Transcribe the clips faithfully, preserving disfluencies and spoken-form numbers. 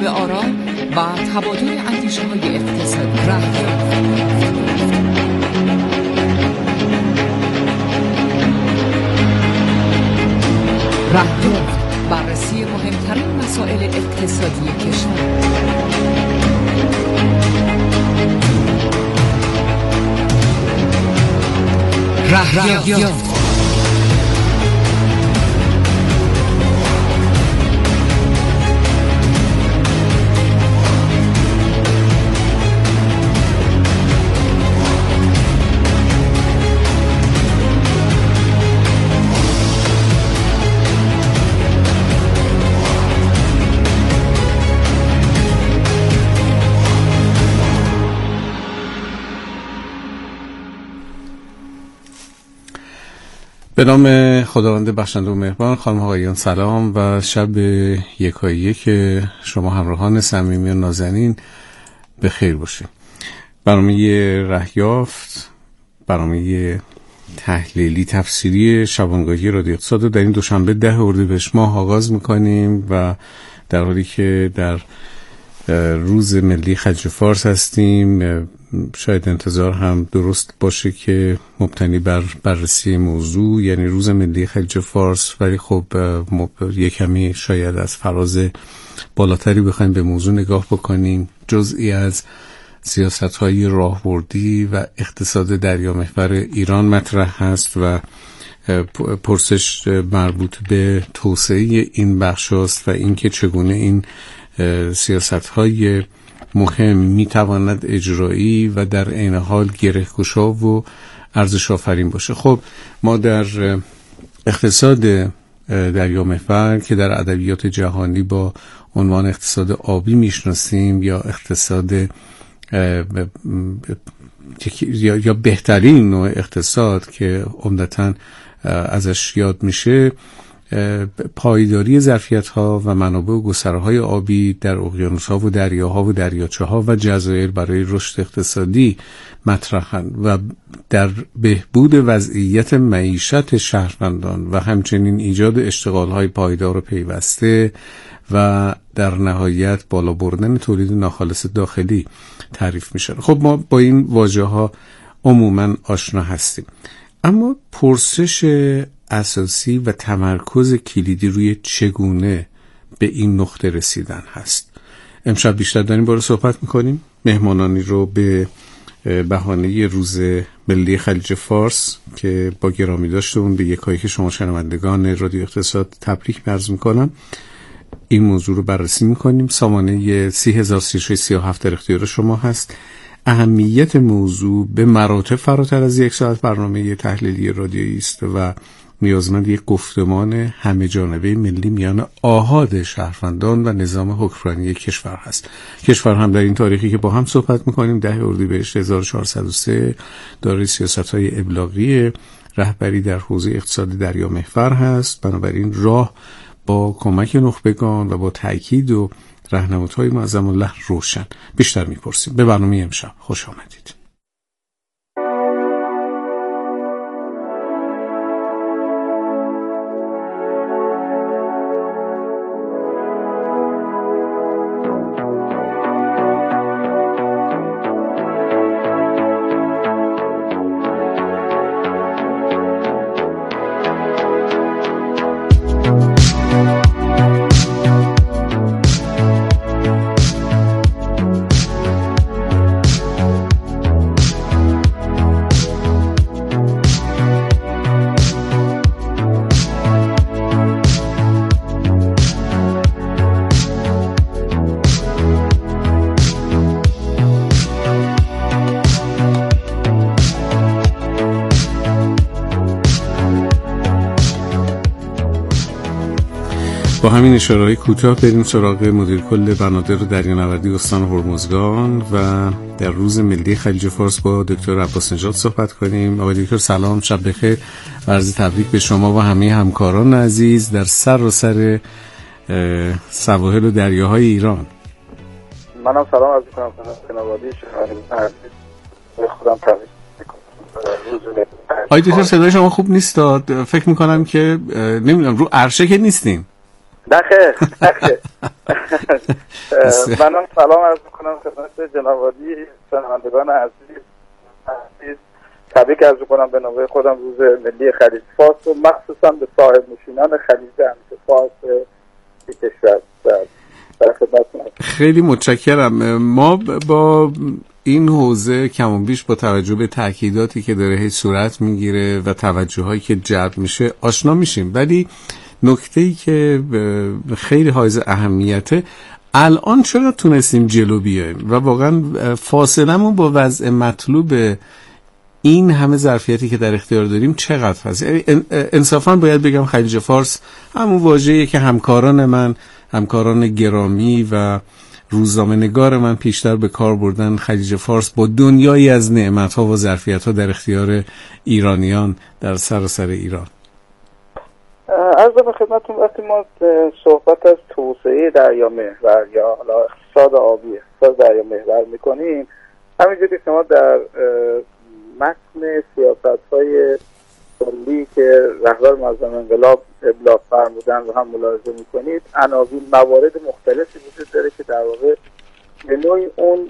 شب آرام و تبادل اندیشه های اقتصادی. رهیافت، بررسی مهمترین مسائل اقتصادی کشور. رهیافت به نام خداوند بخشنده و مهربان. خانم و آقایان سلام و شب یکایی که شما همراهان صمیمی و نازنین به خیر باشید. برنامه رهیافت، برنامه تحلیلی تفسیری شبانگاهی رادیو اقتصاد رو در این دوشنبه ده اردیبهشت ماه آغاز میکنیم و در حالی که در روز ملی خلیج فارس هستیم، شاید انتظار هم درست باشه که مبتنی بر بررسی موضوع، یعنی روز ملی خلیج فارس، ولی خب یه کمی شاید از فراز بالاتری بخوایم به موضوع نگاه بکنیم. جزئی از سیاست‌های راهبردی و اقتصاد دریامحور ایران مطرح هست و پرسش مربوط به توسعه این بخش است و اینکه چگونه این سیاست‌های مهم میتواند اجرایی و در عین حال گره‌گشا و ارزش آفرین باشه. خب ما در اقتصاد دریامحور که در ادبیات جهانی با عنوان اقتصاد آبی میشناسیم یا اقتصاد یا, یا بهترین نوع اقتصاد که عمدتاً ازش یاد میشه، پایداری ظرفیت‌ها و منابع و گسترهای آبی در اقیانوس‌ها و دریاها و دریاچه‌ها و جزایر برای رشد اقتصادی مطرحند و در بهبود وضعیت معیشت شهروندان و همچنین ایجاد اشتغال‌های پایدار و پیوسته و در نهایت بالا بردن تولید ناخالص داخلی تعریف میشه. خب ما با این واژه‌ها عموماً آشنا هستیم، اما پرسش اساسی و تمرکز کلیدی روی چگونه به این نقطه رسیدن هست. امشب بیشتر در این باره صحبت میکنیم. مهمانانی رو به بهانه روز ملی خلیج فارس که با گرامی داشته اون به یکایی که شما شنوندگان رادیو اقتصاد تبریک عرض میکنم، این موضوع رو بررسی میکنیم. سامانه سی هزار سی و شش سی و هفت در اختیار شما هست. اهمیت موضوع به مراتب فراتر از یک ساعت برنامه تحلیلی رادیویی است و نیازمند یک گفتمان همه جانبه ملی میان آحاد شهروندان و نظام حکمرانی کشور هست. کشور هم در این تاریخی که با هم صحبت میکنیم، ده اردیبهشت هزار و چهارصد و سه، دارای سیاست‌های ابلاغی رهبری در حوزه اقتصاد دریامحور هست. بنابراین راه با کمک نخبگان و با تأکید و راهنمودهای معظم الله روشن. بیشتر میپرسیم. به برنامه امشب خوش آمدید. با همین اشاره‌های کوتاه بریم سراغ مدیر کل بنادر دریانوردی استان هرمزگان و در روز ملی خلیج فارس با دکتر عباس نژاد صحبت کنیم. آقای دکتر سلام، شب بخیر و عرض تبریک به شما و همه همکاران عزیز در سراسر سواحل و دریاهای ایران. منم سلام عرض می‌کنم خدمت نوادی شما خودم تبریک می‌کنم. آقای دکتر صدای شما خوب نیست، فکر می‌کنم که نمیدونم رو عرشه که نیستیم. نخیر نخیر منم سلام عرض میکنم خدمت جناب عالی شنوندگان عزیز عزیز تبریک عرض میکنم به نوبه خودم روز ملی خلیج فارس و مخصوصا به صاحب نشینان خلیج همیشه فارس کشور در خدمتتون. خیلی متشکرم. ما با این حوزه کم و بیش با توجه به تاکیداتی که داره هیچ صورت میگیره و توجه‌هایی که جلب میشه آشنا میشیم، ولی نکته‌ای که خیلی حائز اهمیته الان چرا تونستیم جلو بیاییم و واقعا فاصله‌مون با وضع مطلوب این همه ظرفیتی که در اختیار داریم چقدر هست؟ انصافاً باید بگم خلیج فارس همون واژه‌ایه که همکاران من، همکاران گرامی و روزنامه‌نگار من پیشتر به کار بردن. خلیج فارس با دنیایی از نعمت‌ها و ظرفیت‌ها در اختیار ایرانیان در سراسر ایران. عرض به خدمتتون وقتی ما صحبت از توسعه دریامحور یا حالا اقتصاد آبی، اقتصاد دریامحور می‌کنیم، همینجوری که شما در متن سیاست‌های کلی که رهبر معظم انقلاب ابلاغ فرمودن و هم ملاحظه می‌کنید، عناوین موارد مختلفی وجود داره که در واقع به نوعی اون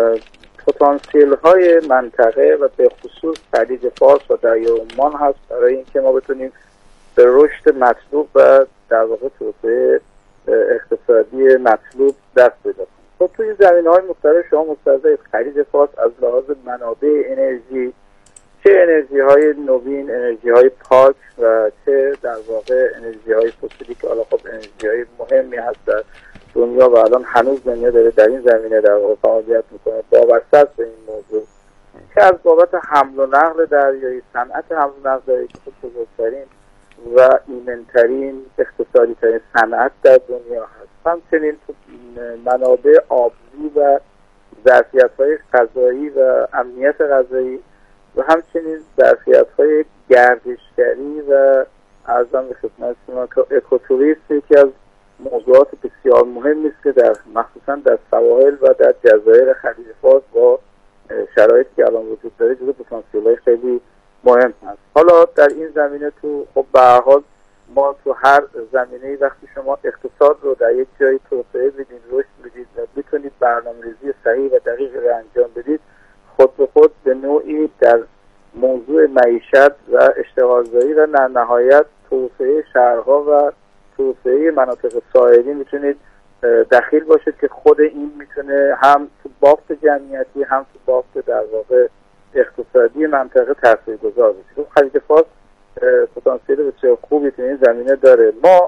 پتانسیل‌های منطقه و به خصوص خلیج فارس و دریای عمان هست برای اینکه ما بتونیم به رشد مطلوب و در واقع توسعه اقتصادی مطلوب دست پیدا کنیم. خب توی این زمینه‌های مختلف شما مستضعف خلیج فارس از لحاظ منابع انرژی، چه انرژی های نوین، انرژی های پاک و چه در واقع انرژی های فسیلی که حالا خب انرژی های مهمی هست در دنیا و الان هنوز دنیا داره در این زمینه در واقع فعالیت میکنه. وابسته به این موضوع که از بابت حمل و نقل دریایی، صنعت حمل و نقل دریایی که خب بزرگترین و ایمنترین اقتصادی ترین صنعت در دنیا هست، همچنین منابع آبی و ظرفیت های غذایی و امنیت غذایی و همچنین ظرفیت‌های گردشگری و ارزم به خدمت شما که اکوتوریسم یکی از موضوعات بسیار مهمی است که در مخصوصا در سواحل و در جزایر خلیج فارس با شرایطی که الان وجود داره جزو پتانسیل‌های خیلی مهم هست. حالا در این زمینه تو خب به هر حال ما تو هر زمینه‌ای وقتی شما اقتصاد رو در یک جایی توسعه بدید، رشد بدید و بتونید برنامه‌ریزی صحیح و دقیق رو انجام بدید، خود به خود به نوعی در موضوع معیشت و اشتغالزایی و در نهایت توسعه شهرها و توسعه مناطق ساحلی میتونید دخیل باشید که خود این میتونه هم تو بافت جمعیتی هم تو بافت در واقع اقتصادی منطقه تاثیرگذار باشه. خلیج فارس پتانسیل بسیار خوبی تو این زمینه داره. ما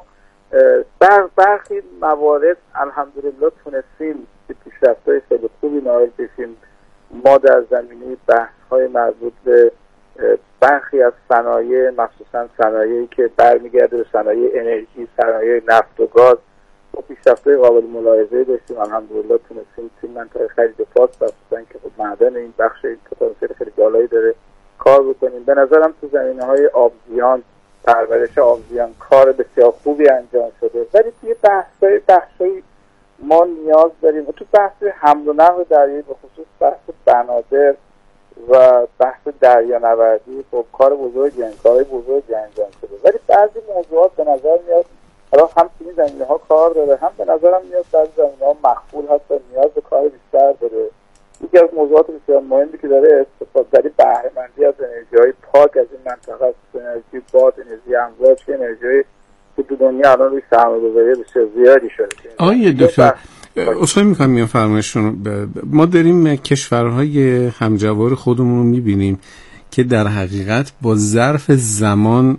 بر برخی موارد الحمدلله تونستیم به پیشرفت‌های خیلی خوبی نائل بشیم. ما در زمینه بحث‌های مربوط به برخی از صنایع، مخصوصا صنایعی که برمیگرده به صنایع انرژی، صنایع نفت و گاز، و پیشرفت‌های قابل ملاحظه‌ای داشتیم. الحمدلله تونستیم توی منطقه خلیج فارس خصوصا که خب معدن این بخش پتانسیل خیلی بالایی داره کار بکنیم. به نظرم تو زمینه‌های آبزیان، پرورش آبزیان کار بسیار خوبی انجام شده، ولی توی بحث‌های بخشی ما نیاز داریم. و تو بحث حمل و نقل دریایی به خصوص بحث بنادر و بحث دریانوردی خب کار بزرگی هست، کارهای بزرگی انجام شده، ولی بعضی موضوعات به نظر میاد حالا هم تو این زمینه‌ها کار داره، هم به نظرم میاد بعضی زمینه‌ها مخفول هست و نیاز به کار بیشتر داره. یکی از موضوعات بسیار مهمی که داره استفاده برای بهره مندی از انرژی‌های پاک از این منطقه است، انرژی باد، انرژی امواج، انرژی که تو دنیا الان روی سرمایه‌گذاری بسیار زیادی شده. آقای دکتر اصلا میخوام میگم فرمایشتون، ما داریم کشورهای همجوار خودمون رو میبینیم که در حقیقت با ظرف زمان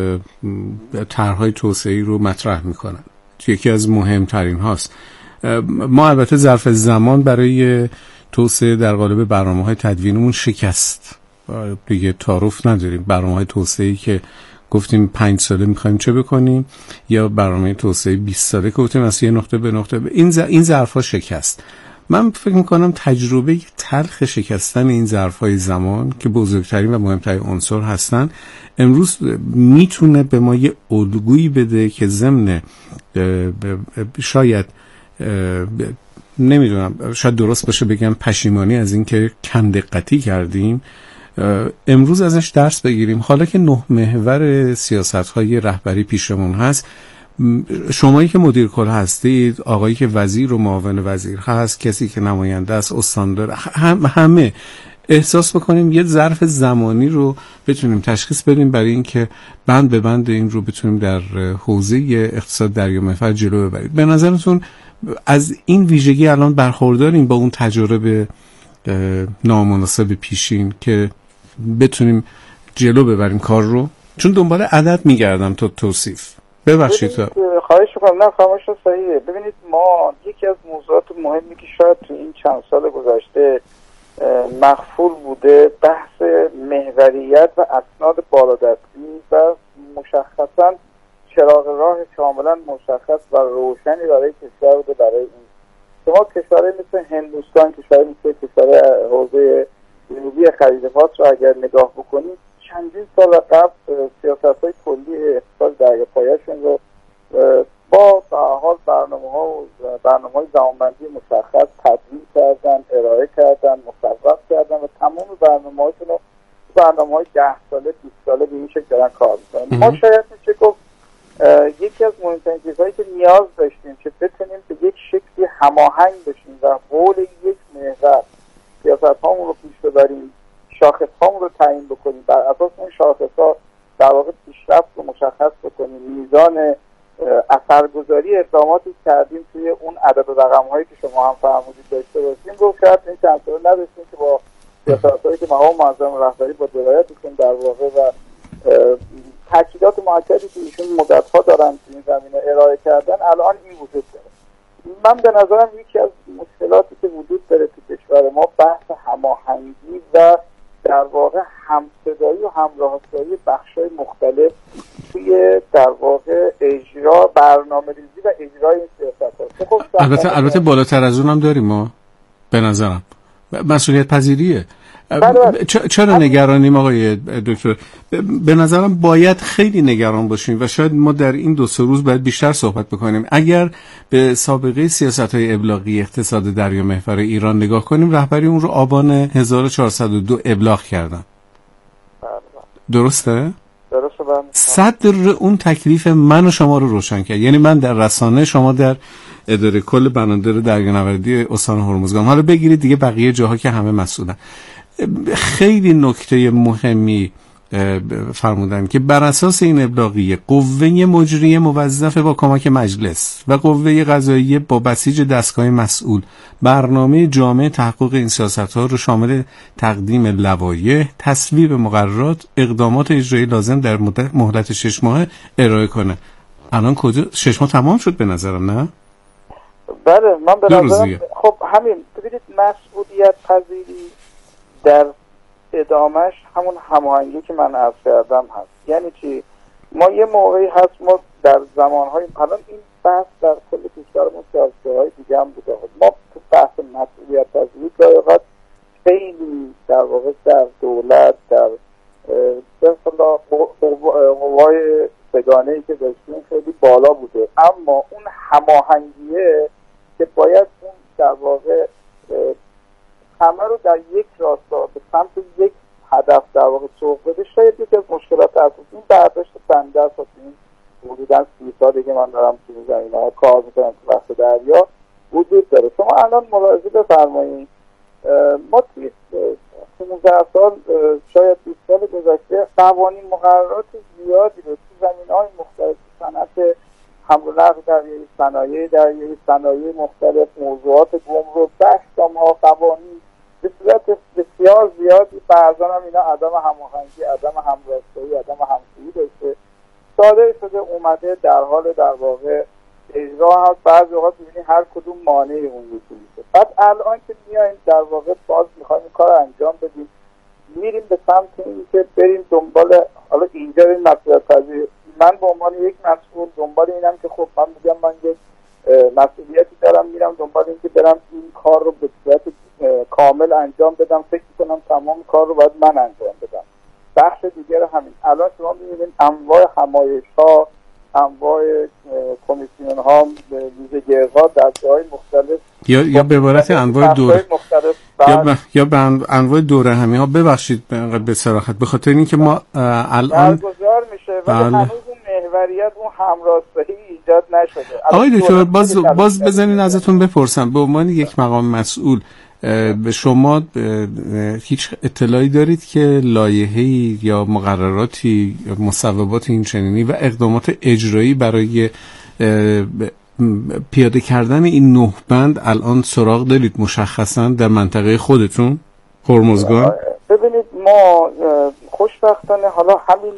طرح‌های توسعه‌ای رو مطرح میکنن. یکی از مهمترین هاست. ما البته ظرف زمان برای توسعه در قالب برنامه‌های تدوینمون شکست دیگه، تعارف نداریم. برنامه‌های توسعه‌ای که گفتیم پنج ساله میخوایم چه بکنیم یا برنامه توسعه بیست ساله که گفتیم از یه نقطه به نقطه به این ز... این ظرف‌ها شکست. من فکر میکنم تجربه تلخ شکستن این ظرف‌های زمان که بزرگترین و مهمترین عنصر هستن امروز میتونه به ما یه الگویی بده که ضمن شاید نمیدونم شاید درست باشه بگم پشیمانی از این که کم دقتی کردیم امروز ازش درس بگیریم. حالا که نه محور سیاست‌های رهبری پیشمون هست شمایی که مدیر کل هستید، آقایی که وزیر و معاون وزیر هست، کسی که نماینده است، استاندار، هم همه احساس بکنیم یه ظرف زمانی رو بتونیم تشخیص بدیم برای اینکه بند به بند این رو بتونیم در حوزه اقتصاد دریامحور جلو ببرید. به نظرتون از این ویژگی الان برخورداریم با اون تجربه نامناسب پیشین که بتونیم جلو ببریم کار رو؟ چون دنبال عدد میگردم تا توصیف. ببخشید. خواهش میکنم. نه خاموش صحیحه. ببینید ما یکی از موضوعات مهمی که شاید تو این چند سال گذشته مخفول بوده بحث محوریت و اسناد بالادستی و مشخصا چراغ راه کاملا مشخص و روشنی برای کشور بوده. برای این شما کشورهای مثل هندوستان، کشورهای مثل کشور حوزه جنوبی خلیج فارس رو اگر نگاه بکنید چندین سال قبل سیاست‌های کلی اقتصاد دریاپایه‌شون رو با به هر حال برنامه‌ها و برنامه‌های زمانبندی مشخص تدوین کردن، ارائه کردن، مصوب کردن و تمام برنامه‌هاشون رو برنامه‌های ده ساله، بیست ساله به این شکل دارن کار می‌کنن. ما شاید میشه گفت یکی از مهمترین چیزهایی که نیاز داشتیم که بتونیم به یک شکلی هماهنگ بشیم و حول یک محور سیاست‌هامون رو پیش ببریم، شاخص‌هامون رو تعیین بکنیم، بر اساس اون شاخص‌ها در واقع پیشرفت رو مشخص بکنیم، میزان اثرگذاری اقداماتی کردیم توی اون عدد و رقم‌هایی که شما هم فرمودید داشته باشیم. گفت شاید این چند سال نداشتیم که با سیاست‌هایی که مقام معظم رهبری با درایتشون در واقع و تاکیدات مؤکدی که ایشون مدت‌ها دارن تو این زمینه ارائه کردن الان این وجود داره. من به نظرم یکی از مشکلاتی که وجود داره تو کشور ما بحث هماهنگی و در واقع همصدایی و همراهسازی بخش‌های مختلف توی در واقع اجرا، برنامه‌ریزی و اجرای این سیاست‌ها. خب البته البته بالاتر از اونم داریم ما به نظرم مسئولیت پذیریه. چرا نگرانیم آقای دکتر؟ به نظرم باید خیلی نگران باشیم و شاید ما در این دو سه روز باید بیشتر صحبت بکنیم. اگر به سابقه سیاست‌های ابلاغی اقتصاد دریامحور ایران نگاه کنیم، رهبری اون رو آبان هزار و چهارصد و دو ابلاغ کردن. درسته؟ درسته. صدر اون تکلیف من و شما رو روشن کرد. یعنی من در رسانه، شما در اداره کل بنادر دریانوردی استان هرمزگان. حالا بگیرید دیگه بقیه جاها که همه مسئولن. خیلی نکته مهمی فرمودن که بر اساس این ابلاغیه قوه مجریه موظفه با کمک مجلس و قوه قضاییه با بسیج دستگاه مسئول برنامه جامع تحقق این سیاست‌ها رو شامل تقدیم لوایح، تصویب مقررات، اقدامات اجرایی لازم در مهلت شش ماه ارائه کنه. الان کجا شش ماه تمام شد به نظرم، نه؟ بله من به نظرم خب همین ببینید مسئولیت پذیری در ادامش همون هماهنگی که من عرض کردم هست. یعنی چی؟ ما یه موقعی هست ما در زمانهای الان این بحث در کل کشورمون سیاست‌های دیگه هم بوده. ما تو بحث مسئولیت پذیری گاهی اوقات خیلی در واقع در دولت در به اصطلاح قوای سگانه‌ای که داشتیم خیلی بالا بوده، اما اون هماهنگیه که باید اون در واقع همه رو در یک راستا به سمت یک هدف در واقع سوق بده، شاید یکی از مشکلات اساسی این برداشت بنده است. این حدوداً سی ساله که من دارم تو زمینه‌ها کار می‌کنم تو بحث دریا وجود داره. شما الان ملاحظه بفرمایید ما توی پانزده سال شاید بیست سال گذشته قوانین مقررات زیادی رو تو زمینه‌های مختلف، صنعت حمل و نقل دریایی، صنایع دریایی، صنایع مختلف، موضوعات گمرک، بحث ما قوانین به صورت بسیار زیادی بعضا هم اینا عدم هماهنگی، عدم همراستایی، عدم همسویی داشته، صادر شده اومده در حال در واقع اجرا هست. بعضی اوقات می‌بینی هر کدوم مانع اون یکی میشه. بعد الان که میایم در واقع باز می‌خوایم این کار انجام بدیم، میریم به سمت اینکه بریم دنبال حالا اینجا این مسئولیت پذیری. من به عنوان یک مسئول دنبال اینم که خب من میگم من یک مسئولیتی دارم، میرم دنبال اینکه برم این کار رو به صورت کامل انجام بدم، فکر می‌کنم تمام کار رو باید من انجام بدم. بخش دیگر همین. الان شما می‌بینید انواع همایش‌ها، انواع کمیسیون‌ها، ویژگی‌ها در جای مختلف یا یا به عبارت انواع دوره یا ب... یا به انواع دوره همی ها. ببخشید به صراحت به خاطر اینکه ما الان برگزار میشه ولی هنوز اون محوریت، اون همراستایی ایجاد نشده. آقای دکتر باز باز بزنین ازتون بپرسم، به عنوان یک مقام مسئول به شما هیچ اطلاعی دارید که لایحه‌ای یا مقرراتی یا مصوبات این چنینی و اقدامات اجرایی برای پیاده کردن این نه بند الان سراغ دارید مشخصا در منطقه خودتون هرمزگان؟ ببینید ما خوشبختانه حالا همین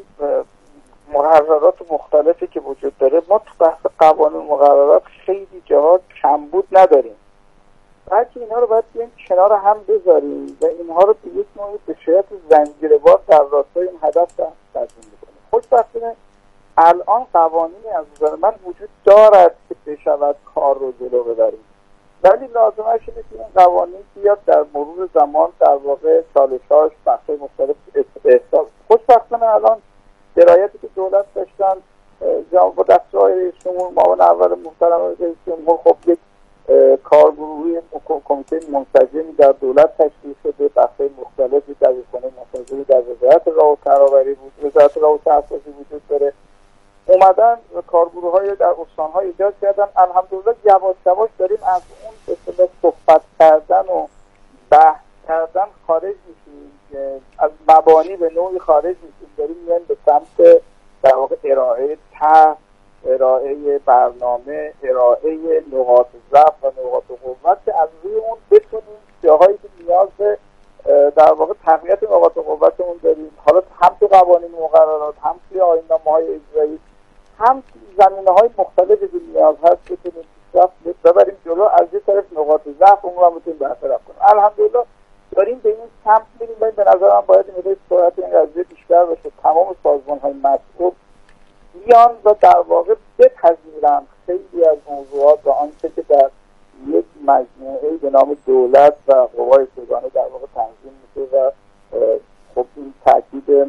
مقررات مختلفی که وجود داره، ما تو بحث قوانین مقررات خیلی جاها کمبود نداریم، بلکه اینها رو باید بیایم کنار هم بذاریم و اینها رو به یک نوعی به صورت زنجیروار در راستای این هدف تضمین بکنیم. خوشبختانه الان قوانینی از نظر من وجود دارد که بشود کار رو جلو ببریم، ولی لازمش اینه که این قوانین بیاد در مرور زمان در واقع چالش‌هاش بخش‌های مختلف احساس. خوشبختانه الان درایتی که دولت داشتن با دستورهای شمول معاون اول محترم رئیس جمهور، خب یک کارگروهی کمیته منسجمی در دولت تشکیل شده، بخش‌های مختلفی در کنه مصادری در وزارت راه و ترابری بود، وزارت راه و ترافیک وجود داره، اومدن کارگروه‌های در استان‌ها ایجاد کردن. الحمدلله یواش یواش داریم از اون به اصطلاح صحبت کردن و بحث کردن خارج میشیم، از مبانی به نوعی خارج میشیم، داریم میایم به سمت در واقع ارائه طرح، ارائه برنامه، ارائه نقاط ضعف و نقاط قوت که از روی اون بتونیم جاهایی که نیاز به در واقع تقویت نقاط قوتمون داریم، حالا هم تو قوانین مقررات، هم توی آیین‌نامه‌های اجرایی، هم زمینه‌های مختلفی که نیاز هست بتونیم پیشرفت ببریم جلو، از یه طرف نقاط ضعف اون رو هم بتونیم برطرف کنیم. الحمدلله داریم به این سمت میریم و به نظر من باید این مقدار سرعت این قضیه بیشتر بشه. تمام سازمان‌های مسئول بیان و در واقع بپذیرند خیلی از موضوعات و آنچه که در یک مجموعه به نام دولت و قوای سگانه در واقع تنظیم میشه و خب این تاکید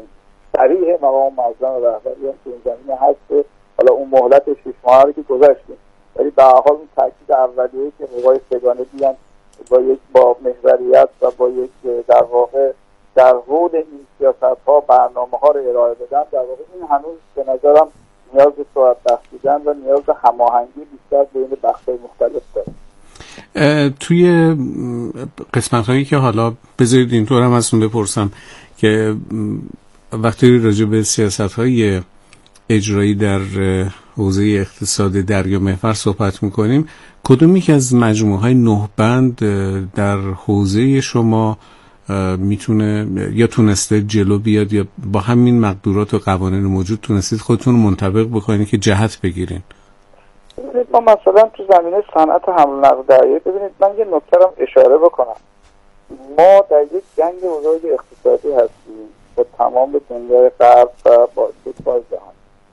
صریح مقام معظم رهبری هم تو این زمینه هست که حالا اون مهلت شش ماه رو که گذاشتیم، ولی به هر حال اون تاکید اولیه‌ای که قوای سگانه بیان با یک با محوریت و با یک در واقع در حول این سیاست‌ها برنامه‌ها رو ارائه بدن، در واقع این هنوز به نظرم نیاز به سرعت بخشیدن و نیاز به هماهنگی بیشتر بین بخش‌های مختلف داره. توی قسمت‌هایی که حالا بذارید اینطور هم ازتون بپرسم که وقتی راجع به سیاست‌های اجرایی در حوزه اقتصاد دریا محور صحبت می‌کنیم، کدوم یک از مجموعه‌های نه بند در حوزه شما میتونه یا تونسته جلو بیاد یا با همین مقدورات و قوانین موجود تونستید خودتون منطبق بکنید که جهت بگیرین؟ ببینید ما مثلا تو زمینه صنعت حمل و نقل دریایی، ببینید من یه نکته رو اشاره بکنم، ما در یک جنگ بزرگ اقتصادی هستیم با تمام دنیای غرب و با سوپر جهان.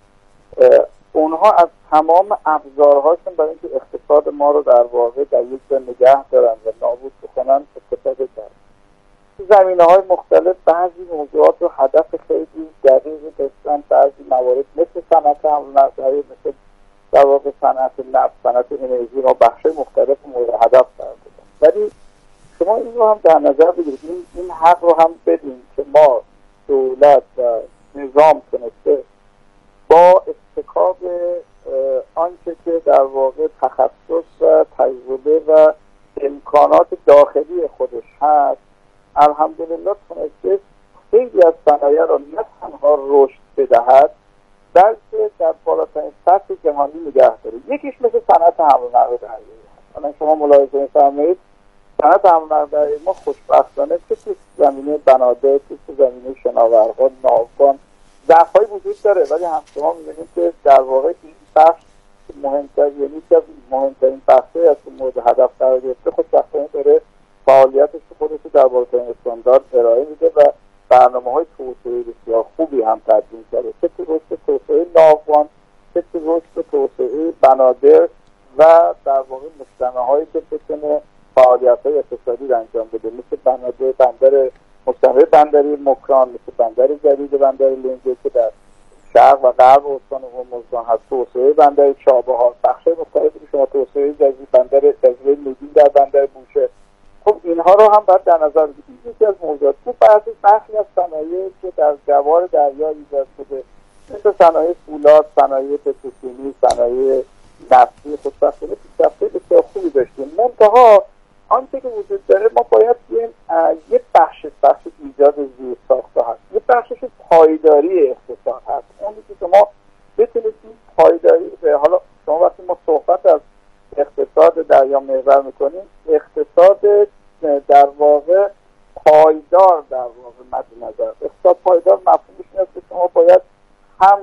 اونها از تمام ابزارهاشون برای اینکه اقتصاد ما رو در واقع در یک جا نگه دارن و نابود بکنن استفاده کردن. زمینه‌های مختلف بعضی موضوعات رو هدف خیلی دقیقی داشتن، بعضی موارد مثل صنعت حمل و نقل، مثل در واقع صنعت نفت، صنعت انرژی ما بخش مختلف مورد هدف قرار دادن. ولی شما این رو هم در نظر بگیرید، این این حق رو هم بدیم که ما دولت و نظام تونسته با اتکاب آنچه که در واقع تخصص و تجربه و امکانات داخلی خودش هست، الحمدلله تونسته خیلی از صنایع را نه تنها رشد بدهد بلکه در بالاترین سطح جهانی نگه داره. یکیش مثل صنعت حمل و نقل دریایی هست. الان شما ملاحظه می‌فرمایید صنعت حمل و نقل دریایی ما خوشبختانه چه تو زمینه بنادر، چه تو زمینه شناورها، ناوگان ضعف‌هایی وجود داره، ولی هم شما می‌بینید که در واقع این بخش مهمتر، یعنی که مهمترین بخشی از مورد هدف قرار گرفته خوشبختانه داره فعالیتش خودش رو در بالاترین استاندارد ارائه میده و برنامه‌های توسعه بسیار خوبی هم تدوین کرده، چه تو رشد توسعه ناوگان، چه تو رشد توسعه بنادر و در واقع مجتمع‌هایی که بتونه فعالیت‌های اقتصادی رو انجام بده، مثل بنادر بندر مجتمع بندری مکران، مثل بندر جدید بندر لنگه که در شرق و غرب استان هرمزگان هست، توسعه بندر چابهار، بخش مختلفی که شما توسعه جدید بندر جزیره نگین در بندر بوشهر، خب اینها رو هم باید در نظر بگیرید. یکی از موضوعات تو بعضی بخشی از صنایعی که در جوار دریا ایجاد شده مثل صنایع فولاد، صنایع پتروشیمی، صنایع نفتی خوشبختانه پیشرفت‌های بسیار خوبی داشتیم. منتها آنچه که وجود داره ما باید بیایم یه بخش بخش ایجاد زیرساخت‌ها هست، یه بخشش پایداری اقتصاد هست. اونی که شما بتونید این پایداری، حالا شما وقتی ما صحبت از اقتصاد دریا محور میکنیم، اقتصاد در واقع پایدار در واقع مد نظر. اقتصاد پایدار مفهومش اینه که شما باید هم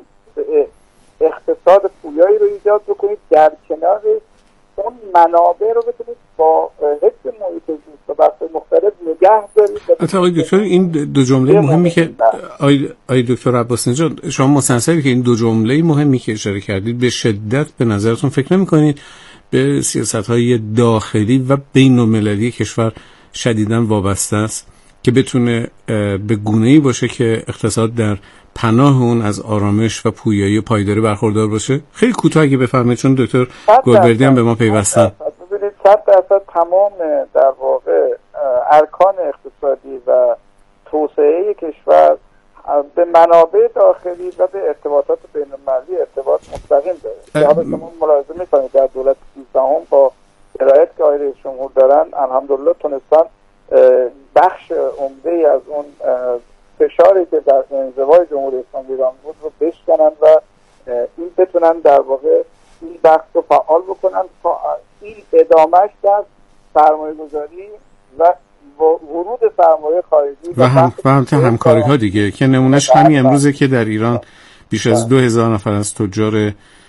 اقتصاد پویایی رو ایجاد بکنید، در کنار اون منابع رو بتونید با حفظ محیط زیست و بحث‌های مختلف نگه دارید. آقای دکتر این دو جمله مهمی که آقای آقای دکتر عباس نژاد شما مستنصری که این دو جمله مهمی که اشاره کردید به شدت به نظرتون فکر نمی‌کنید به سیاست‌های داخلی و بین‌المللی کشور شدیداً وابسته است که بتونه به گونه‌ای باشه که اقتصاد در پناه اون از آرامش و پویایی پایداری برخوردار باشه؟ خیلی کوتاه اگه بفرمایید چون دکتر گلبردی هم به ما پیوستن. ببینید صد درصد تمام در واقع ارکان اقتصادی و توسعه کشور به منابع داخلی و به ارتباطات بین‌المللی ارتباط مستقیم داره. حالا شما ملاحظه می‌کنید در دولت سیزدهم با ولایت که آقای رئیس جمهور دارن الحمدلله تونستن بخش عمده از اون فشاری که در انزوای جمهوری اسلامی ایران بود رو بشکنن و این بتونن در واقع این بخش رو فعال بکنن تا این ادامهش در سرمایه گذاری و ورود سرمایه خارجی و هم و هم همکاری ها دیگه که نمونهش همین امروزه که در ایران بیش از دو هزار نفر از تجار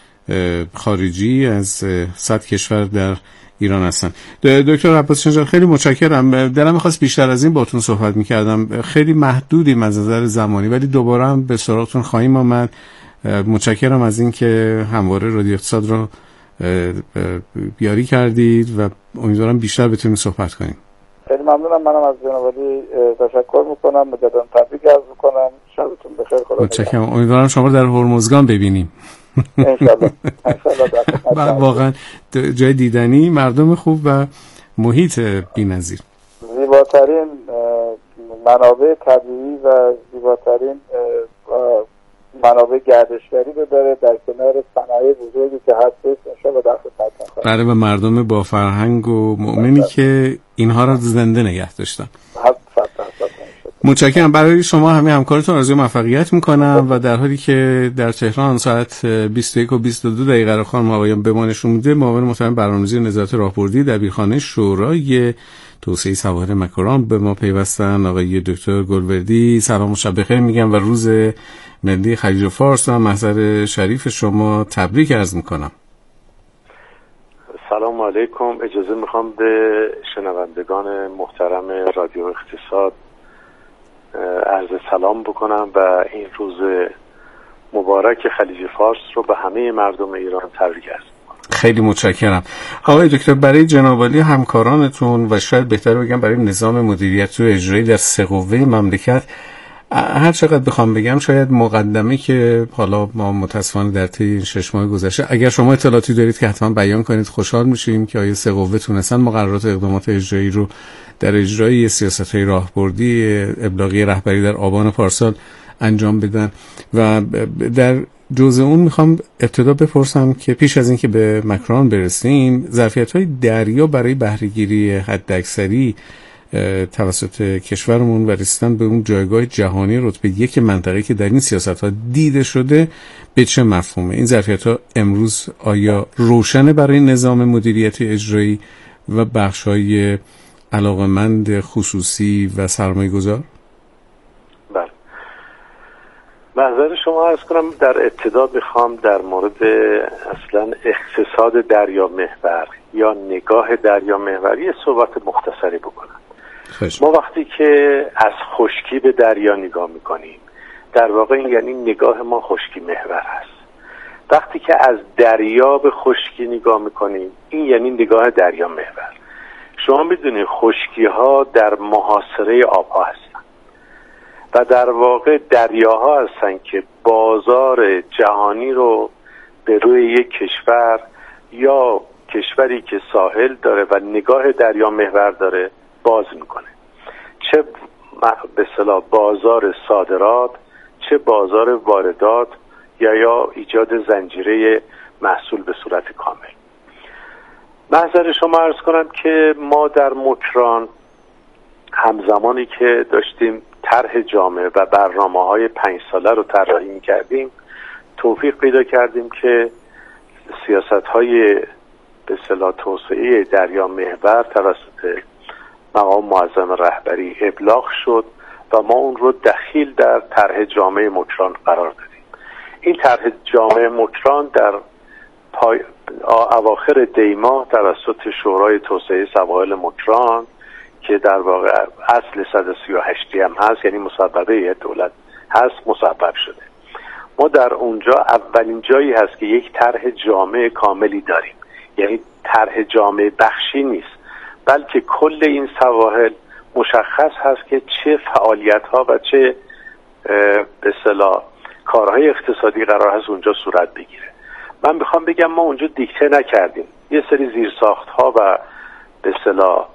خارجی از صد کشور در ایران هستن. دکتر عباس نژاد خیلی متشکرم. دلم می‌خواست بیشتر از این باهاتون صحبت می‌کردم، خیلی محدودیم از نظر زمانی، ولی دوباره هم به سراغتون خواهیم آمد. متشکرم از این که همواره رادیو اقتصاد رو بیاری کردید و امیدوارم بیشتر بتونیم صحبت کنیم. خیلی ممنونم. منم از جناب علی تشکر می‌کنم، مجددا تبریک عرض می‌کنم. شبتون بخیر. خدا متشکرم. امیدوارم شما در هرمزگان ببینیم. انشالله انشالله. واقعا جای دیدنی، مردم خوب و محیط بی‌نظیر. زیباترین منابع طبیعی و زیباترین منابع گردشگری رو داره در کنار صنایع بزرگی که هست. انشالله در خدمتتون خواهیم. برای به مردم با فرهنگ و مؤمنی که اینها را زنده نگه داشتن. متشکرم. برای شما همه همکارتون آرزوی موفقیت میکنم و در حالی که در تهران ساعت بیست و یک و بیست و دو دقیقه رو خانم آقایان به ما نشون میده، معاون محترم برنامه‌ریزی نظارت راهبردی دبیرخانه شورای توسعه سواحل مکران به ما پیوستن. آقای دکتر گلبردی سلام و شب بخیر میگم و روز ملی خلیج فارس و محضر شریف شما تبریک عرض میکنم. سلام علیکم. اجازه میخوام به شنوندگان محترم رادیو اقتصاد عرض سلام بکنم و این روز مبارک خلیج فارس رو به همه مردم ایران تبریک عرض میکنم. خیلی متشکرم. آقای دکتر برای جناب عالی همکارانتون و شاید بهتر بگم برای نظام مدیریت و اجرایی در سه قوه مملکت هر چقدر بخوام بگم شاید مقدمه که حالا ما متاسفانه در طی این شش ماه گذشته اگر شما اطلاعاتی دارید که حتما بیان کنید خوشحال میشیم که آیا سه قوه تونستن مقررات و اقدامات اجرایی رو در اجرای سیاست‌های راهبردی ابلاغی رهبری در آبان پارسال انجام بدن. و در جزء اون میخوام ابتدا بپرسم که پیش از اینکه به مکران برسیم، ظرفیت‌های دریا برای بهره‌گیری حداکثری توسط کشورمون و رسیدن به اون جایگاه جهانی رتبه یک منطقه که در این سیاست‌ها دیده شده به چه مفهومه؟ این ظرفیت‌ها امروز آیا روشنه برای نظام مدیریتی اجرایی و بخش‌های علاقمند خصوصی و سرمایه‌گذار؟ بله. نظر شما عرض کنم در ابتدا بخوام در مورد اصلا اقتصاد دریا محور یا نگاه دریا محوری صحبت مختصری بکنم. ما وقتی که از خشکی به دریا نگاه میکنیم در واقع این یعنی نگاه ما خشکی محور هست. وقتی که از دریا به خشکی نگاه میکنیم این یعنی نگاه دریا محور. شما میدونید خشکی ها در محاصره آبها هستن و در واقع دریاها هستن که بازار جهانی رو به روی یک کشور یا کشوری که ساحل داره و نگاه دریا محور داره باز میکنه، چه به اصطلاح بازار صادرات، چه بازار واردات یا یا ایجاد زنجیره محصول به صورت کامل. محضر شما عرض کنم که ما در مکران همزمانی که داشتیم طرح جامعه و برنامه‌های پنج ساله رو طراحی می‌کردیم، توفیق پیدا کردیم که سیاست‌های به اصطلاح توسعه دریا محور توسط مقام معظم رهبری ابلاغ شد و ما اون رو دخیل در طرح جامعه مکران قرار دادیم. این طرح جامعه مکران در پای اواخر دیما توسط شورای توسعه سواحل مکران که در واقع اصل صد و سی و هشت هم هست، یعنی مصوبه دولت هست، مصوب شده. ما در اونجا اولین جایی هست که یک طرح جامع کاملی داریم، یعنی طرح جامع بخشی نیست، بلکه کل این سواحل مشخص هست که چه فعالیت ها و چه به اصطلاح کارهای اقتصادی قرار هست اونجا صورت بگیره. من میخوام بگم ما اونجا دیکته نکردیم، یه سری زیرساخت ها و به اصطلاح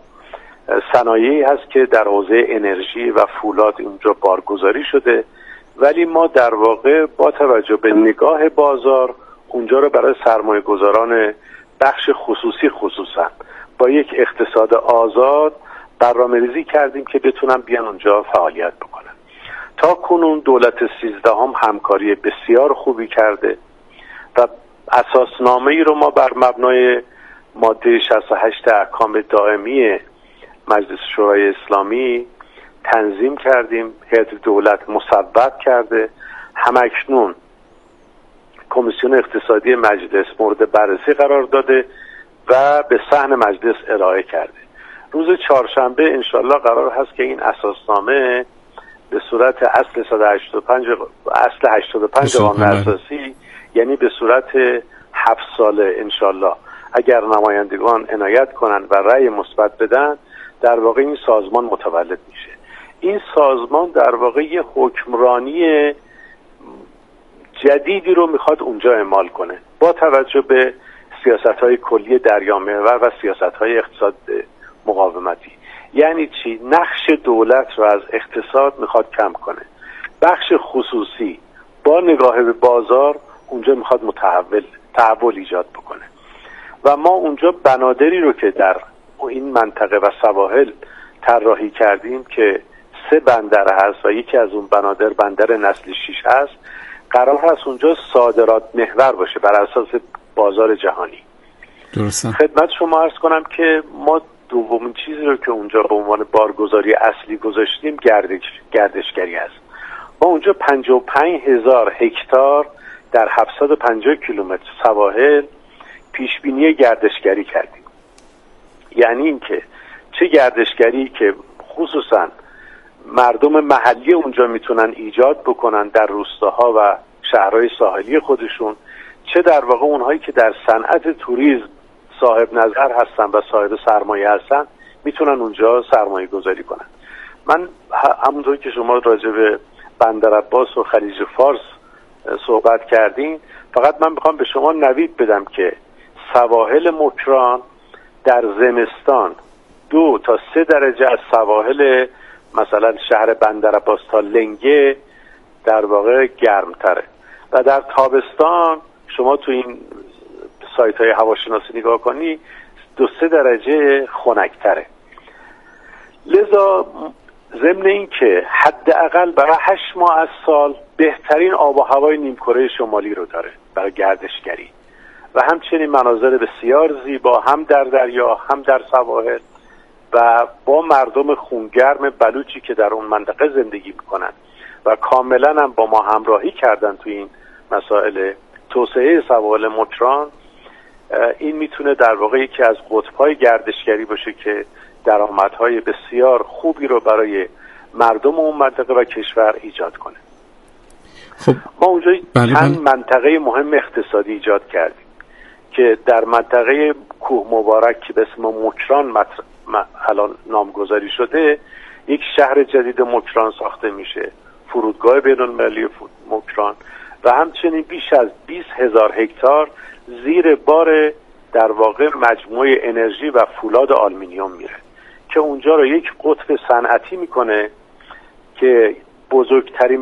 صنایعی هست که در حوزه انرژی و فولاد اونجا بارگذاری شده، ولی ما در واقع با توجه به نگاه بازار اونجا رو برای سرمایه گذاران بخش خصوصی خصوصا با یک اقتصاد آزاد برنامه‌ریزی کردیم که بتونن بیان اونجا فعالیت بکنن. تا کنون دولت سیزدهم همکاری بسیار خوبی کرده و اساسنامه ای رو ما بر مبنای ماده شصت و هشت احکام دائمی مجلس شورای اسلامی تنظیم کردیم، هیئت دولت مصوب کرده، همکنون کمیسیون اقتصادی مجلس مورد بررسی قرار داده و به صحن مجلس ارائه کرده. روز چهارشنبه انشالله قرار هست که این اساسنامه به صورت اصل صد و هشتاد و پنج اصل هشتاد و پنج قانون اساسی، یعنی به صورت هفت ساله انشالله اگر نمایندگان عنایت کنند و رأی مثبت بدن، در واقع این سازمان متولد میشه. این سازمان در واقع یه حکمرانی جدیدی رو میخواد اونجا اعمال کنه با توجه به سیاست‌های کلی دریا محور و سیاست‌های اقتصاد مقاومتی. یعنی چی؟ نقش دولت رو از اقتصاد میخواد کم کنه، بخش خصوصی با نگاه به بازار اونجا میخواد متحول تحول ایجاد بکنه و ما اونجا بنادری رو که در این منطقه و سواحل طراحی کردیم که سه بندر هست و یکی از اون بنادر بندر نسل شیش هست، قرار هست اونجا صادرات محور باشه بر اساس بازار جهانی. درسته. خدمت شما عرض کنم که ما دومین چیزی رو که اونجا به عنوان بارگذاری اصلی گذاشتیم گردش گردشگری است. ما اونجا پنجاه و پنج هزار هکتار در هفتصد و پنجاه کیلومتر سواحل پیش بینی گردشگری کردیم. یعنی اینکه چه گردشگری که خصوصا مردم محلی اونجا میتونن ایجاد بکنن در روستاها و شهرهای ساحلی خودشون، چه در واقع اونهایی که در صنعت توریسم صاحب نظر هستن و صاحب سرمایه هستن میتونن اونجا سرمایه گذاری کنن. من همونطور که شما راجع به بندر عباس و خلیج فارس صحبت کردین، فقط من میخوام به شما نوید بدم که سواحل مکران در زمستان دو تا سه درجه از سواحل مثلا شهر بندر عباس تا لنگه در واقع گرمتره و در تابستان شما تو این سایت های هواشناسی نگاه کنی دو سه درجه خنک‌تره. لذا ضمن این که حداقل برای هشت ماه از سال بهترین آب و هوای نیمکره شمالی رو داره برای گردشگری و همچنین مناظر بسیار زیبا هم در دریا هم در سواحل و با مردم خونگرم بلوچی که در اون منطقه زندگی میکنن و کاملا هم با ما همراهی کردن تو این مسائل توسعه سواحل مکران. این میتونه در واقع یکی از قطب‌های گردشگری باشه که درآمدهای بسیار خوبی رو برای مردم اون منطقه و کشور ایجاد کنه. خب ما اونجا بله چند بله. منطقه مهم اقتصادی ایجاد کردیم که در منطقه کوه مبارک که به اسم مکران مطر... الان نامگذاری شده، یک شهر جدید مکران ساخته میشه، فرودگاه بین‌المللی مکران و همچنین بیش از بیست هزار هکتار زیر بار در واقع مجموعه انرژی و فولاد آلومینیوم میره که اونجا رو یک قطب صنعتی میکنه که بزرگترین